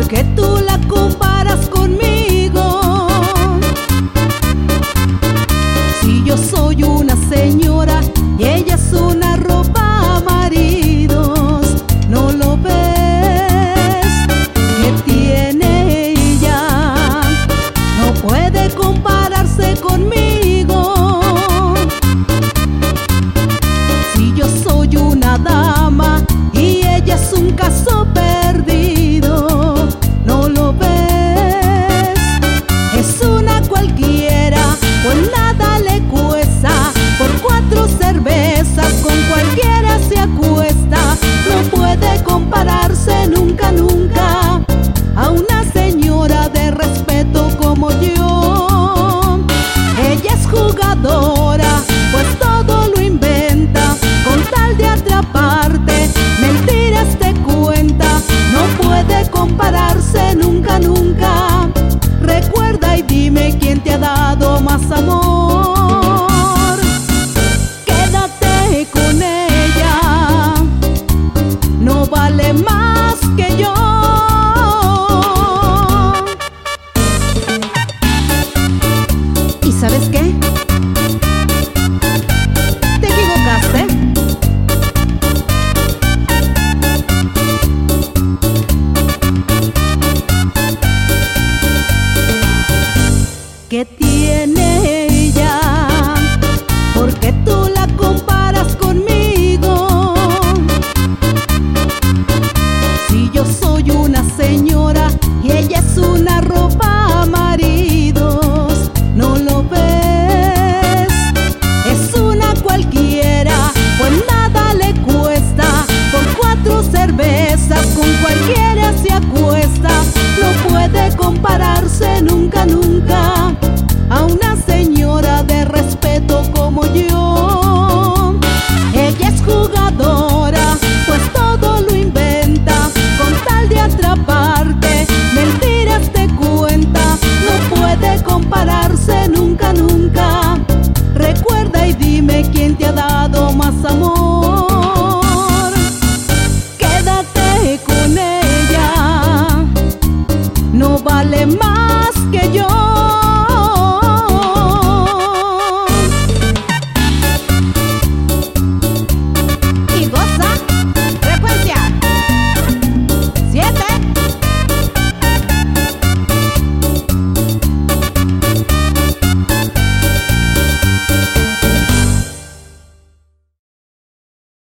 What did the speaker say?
porque tú la comparas conmigo. Si yo soy una señora y ella es una ropa maridos, ¿no lo ves? ¿Qué tiene ella? No puede compararse conmigo. Si yo soy una dama y ella es un caso perdido, ¿no lo ves? Es una cualquiera, pues nada le cuesta. Por 4 cervezas con cualquiera se acuesta. No puede compararse nunca, nunca a una señora de respeto como yo. Ella es jugadora, pues todo lo inventa con tal de atraparte. Mentiras te cuenta, no puede compararse nunca, nunca. Recuerda y dime quién te ha dado más amor. Quédate con ella, no vale más que yo. ¿Y sabes qué? Te equivocaste. ¿Qué tiene ella? Porque tú la comparas conmigo. Si yo soy una señora y ella es una ropa maridos, ¿no lo ves? Es una cualquiera, pues nada le cuesta. Por 4 cervezas con cualquiera se acuesta. No puede compararse nunca, nunca a una señora de respeto como yo. Ella es jugadora, pues todo lo inventa con tal de atraparte. Mentiras te cuenta, no puede compararse nunca, nunca. Recuerda y dime quién te ha dado más amor. Quédate con ella, no vale más